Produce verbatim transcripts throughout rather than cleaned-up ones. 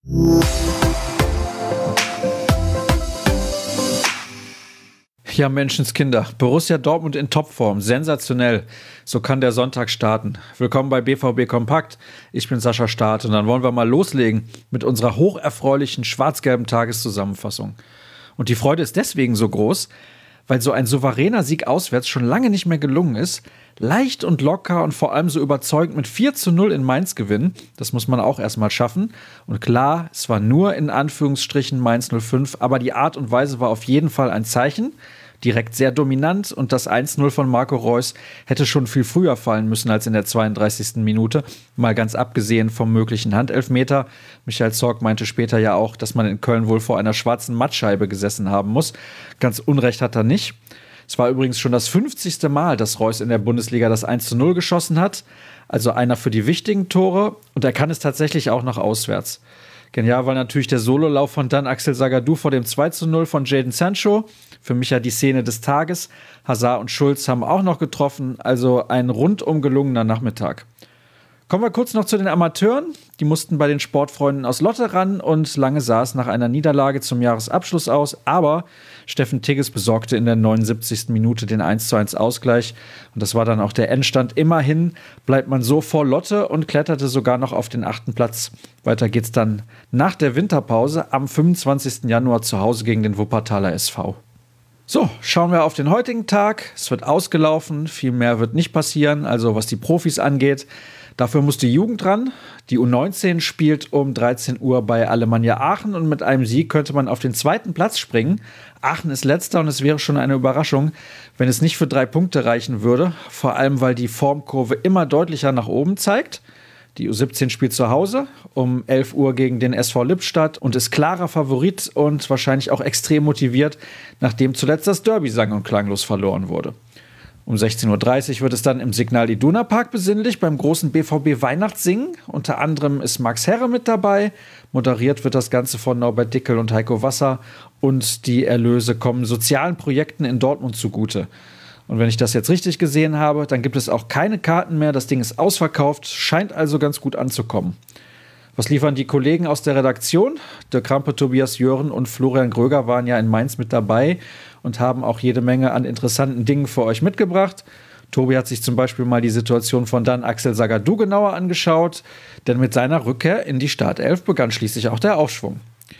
Ja, Menschenskinder, Borussia Dortmund in Topform, sensationell. So kann der Sonntag starten. Willkommen bei B V B Kompakt. Ich bin Sascha Staat und dann wollen wir mal loslegen mit unserer hocherfreulichen schwarz-gelben Tageszusammenfassung. Und die Freude ist deswegen so groß, weil so ein souveräner Sieg auswärts schon lange nicht mehr gelungen ist. Leicht und locker und vor allem so überzeugend mit vier zu null in Mainz gewinnen. Das muss man auch erstmal schaffen. Und klar, es war nur in Anführungsstrichen Mainz null fünf, aber die Art und Weise war auf jeden Fall ein Zeichen. Direkt sehr dominant und das eins null von Marco Reus hätte schon viel früher fallen müssen als in der zweiunddreißigsten Minute. Mal ganz abgesehen vom möglichen Handelfmeter. Michael Zorc meinte später ja auch, dass man in Köln wohl vor einer schwarzen Mattscheibe gesessen haben muss. Ganz Unrecht hat er nicht. Es war übrigens schon das fünfzigste Mal, dass Reus in der Bundesliga das eins zu null geschossen hat. Also einer für die wichtigen Tore und er kann es tatsächlich auch noch auswärts. Genial war natürlich der Sololauf von dann Axel Sagadou vor dem zwei zu null von Jadon Sancho. Für mich ja die Szene des Tages. Hazard und Schulz haben auch noch getroffen, also ein rundum gelungener Nachmittag. Kommen wir kurz noch zu den Amateuren. Die mussten bei den Sportfreunden aus Lotte ran und lange sah es nach einer Niederlage zum Jahresabschluss aus. Aber Steffen Tigges besorgte in der neunundsiebzigsten Minute den eins zu eins Ausgleich. Und das war dann auch der Endstand. Immerhin bleibt man so vor Lotte und kletterte sogar noch auf den achten Platz. Weiter geht's dann nach der Winterpause am fünfundzwanzigsten Januar zu Hause gegen den Wuppertaler S V. So, schauen wir auf den heutigen Tag. Es wird ausgelaufen, viel mehr wird nicht passieren, also was die Profis angeht. Dafür muss die Jugend ran. Die U neunzehn spielt um dreizehn Uhr bei Alemannia Aachen und mit einem Sieg könnte man auf den zweiten Platz springen. Aachen ist letzter und es wäre schon eine Überraschung, wenn es nicht für drei Punkte reichen würde. Vor allem, weil die Formkurve immer deutlicher nach oben zeigt. Die U siebzehn spielt zu Hause um elf Uhr gegen den S V Lippstadt und ist klarer Favorit und wahrscheinlich auch extrem motiviert, nachdem zuletzt das Derby sang- und klanglos verloren wurde. Um sechzehn Uhr dreißig wird es dann im Signal Iduna Park besinnlich beim großen B V B Weihnachtssingen. Unter anderem ist Max Herre mit dabei. Moderiert wird das Ganze von Norbert Dickel und Heiko Wasser und die Erlöse kommen sozialen Projekten in Dortmund zugute. Und wenn ich das jetzt richtig gesehen habe, dann gibt es auch keine Karten mehr. Das Ding ist ausverkauft, scheint also ganz gut anzukommen. Was liefern die Kollegen aus der Redaktion? Der Krampe, Tobias Jören und Florian Gröger waren ja in Mainz mit dabei und haben auch jede Menge an interessanten Dingen für euch mitgebracht. Tobi hat sich zum Beispiel mal die Situation von dann Axel Sagadou genauer angeschaut, denn mit seiner Rückkehr in die Startelf begann schließlich auch der Aufschwung.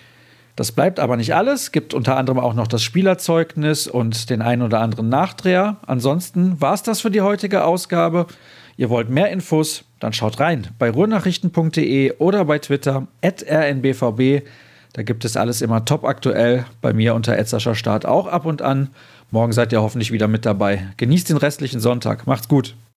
Das bleibt aber nicht alles, gibt unter anderem auch noch das Spielerzeugnis und den einen oder anderen Nachdreher. Ansonsten war es das für die heutige Ausgabe. Ihr wollt mehr Infos? Dann schaut rein bei ruhrnachrichten punkt de oder bei Twitter at r n b v b. Da gibt es alles immer top aktuell. Bei mir unter at Sascha Staat auch ab und an. Morgen seid ihr hoffentlich wieder mit dabei. Genießt den restlichen Sonntag. Macht's gut.